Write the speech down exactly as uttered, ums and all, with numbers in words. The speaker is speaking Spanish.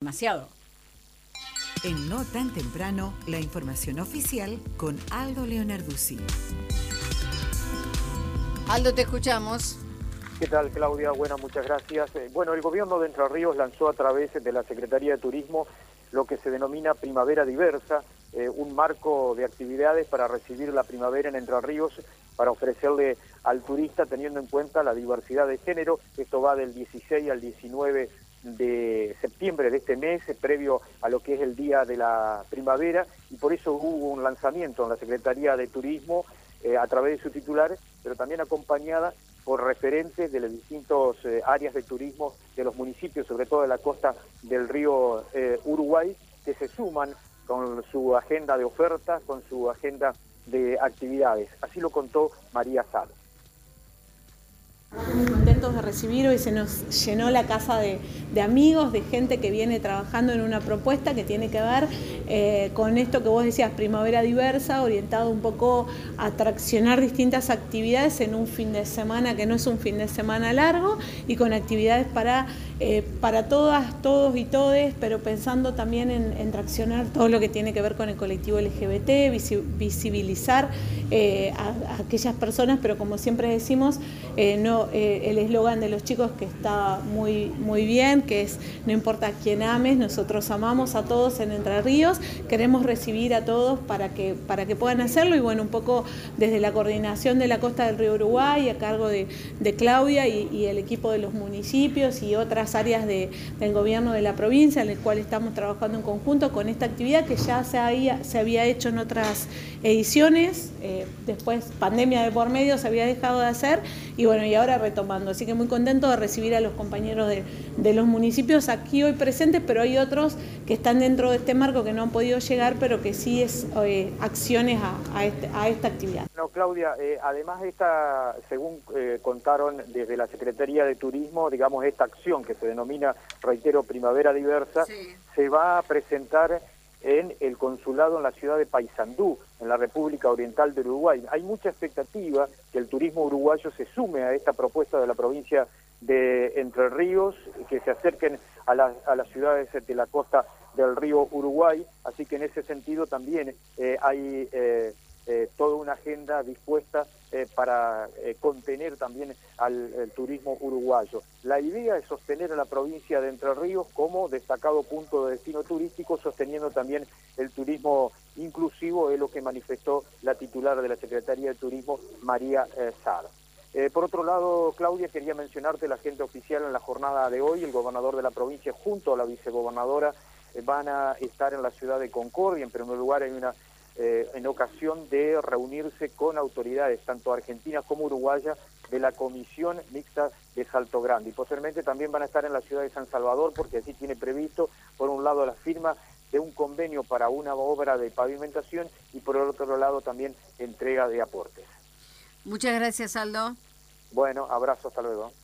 demasiado. En No Tan Temprano, la información oficial con Aldo Leonarduzzi. Aldo, te escuchamos. ¿Qué tal, Claudia? Bueno, muchas gracias. Eh, bueno, el gobierno de Entre Ríos lanzó a través de la Secretaría de Turismo lo que se denomina Primavera Diversa, eh, un marco de actividades para recibir la primavera en Entre Ríos, para ofrecerle al turista teniendo en cuenta la diversidad de género. Esto va del dieciséis al diecinueve de septiembre de este mes, previo a lo que es el Día de la Primavera, y por eso hubo un lanzamiento en la Secretaría de Turismo eh, a través de su titular, pero también acompañada por referentes de las distintas eh, áreas de turismo de los municipios, sobre todo de la costa del río eh, Uruguay, que se suman con su agenda de ofertas, con su agenda de actividades. Así lo contó María Salo. Muy contentos de recibir, hoy se nos llenó la casa de, de amigos, de gente que viene trabajando en una propuesta que tiene que ver eh, con esto que vos decías, primavera diversa, orientado un poco a traccionar distintas actividades en un fin de semana que no es un fin de semana largo y con actividades para, eh, para todas, todos y todes, pero pensando también en, en traccionar todo lo que tiene que ver con el colectivo L G B T, visibilizar eh, a, a aquellas personas, pero como siempre decimos, eh, no Eh, el eslogan de los chicos que está muy, muy bien, que es no importa quién ames, nosotros amamos a todos en Entre Ríos, queremos recibir a todos para que, para que puedan hacerlo, y bueno, un poco desde la coordinación de la costa del río Uruguay a cargo de, de Claudia y, y el equipo de los municipios y otras áreas de, del gobierno de la provincia, en el cual estamos trabajando en conjunto con esta actividad que ya se había, se había hecho en otras ediciones, eh, después pandemia de por medio se había dejado de hacer, y bueno, y ahora retomando, así que muy contento de recibir a los compañeros de, de los municipios aquí hoy presentes, pero hay otros que están dentro de este marco que no han podido llegar, pero que sí es eh, acciones a, a, este, a esta actividad. No, Claudia, eh, además de esta, según eh, contaron desde la Secretaría de Turismo, digamos, esta acción que se denomina, reitero, Primavera Diversa, sí, se va a presentar en el consulado en la ciudad de Paysandú, en la República Oriental del Uruguay. Hay mucha expectativa que el turismo uruguayo se sume a esta propuesta de la provincia de Entre Ríos, que se acerquen a, la, a las ciudades de la costa del río Uruguay, así que en ese sentido también eh, hay eh, eh, toda una agenda dispuesta eh, para eh, contener también al el turismo uruguayo. La idea es sostener a la provincia de Entre Ríos como destacado punto de destino turístico, sosteniendo también el turismo inclusivo, es lo que manifestó la titular de la Secretaría de Turismo, María eh, Sala. Eh, por otro lado, Claudia, quería mencionarte la agenda oficial en la jornada de hoy. El gobernador de la provincia junto a la vicegobernadora eh, van a estar en la ciudad de Concordia. En primer lugar, hay una eh, en ocasión de reunirse con autoridades, tanto argentinas como uruguayas, de la Comisión Mixta de Salto Grande. Y posteriormente también van a estar en la ciudad de San Salvador, porque así tiene previsto, por un lado, la firma de un convenio para una obra de pavimentación y por el otro lado también entrega de aportes. Muchas gracias, Aldo. Bueno, abrazo, hasta luego.